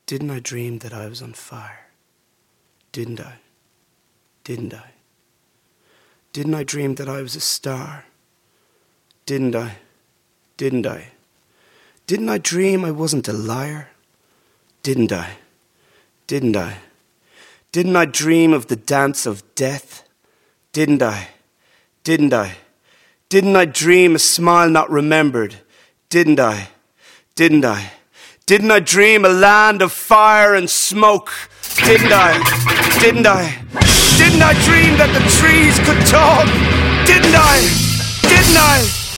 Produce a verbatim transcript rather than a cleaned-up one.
Didn't I dream that I was on fire? Didn't I? Didn't I? Didn't I dream that I was a star? Didn't I? Didn't I? Didn't I dream I wasn't a liar? Didn't I? Didn't I? Didn't I dream of the dance of death? Didn't I? Didn't I? Didn't I dream a smile not remembered? Didn't I? Didn't I? Didn't I dream a land of fire and smoke? Didn't I? Didn't I? Didn't I dream that the trees could talk? Didn't I? Didn't I?